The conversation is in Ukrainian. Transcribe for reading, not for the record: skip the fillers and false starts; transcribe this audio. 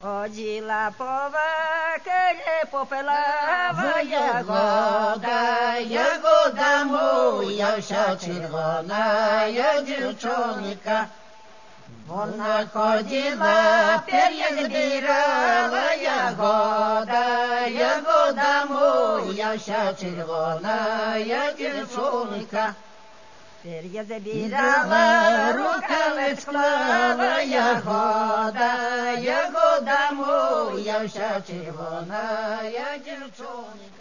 Ходила попелава ягода моя вся червона, дівчонка. Вона ходила, пер'я збирала, ягода моя вся червона, дівчонка. Пер'я забирала, рукавець склала, ягода моя вся червона, дівчонка.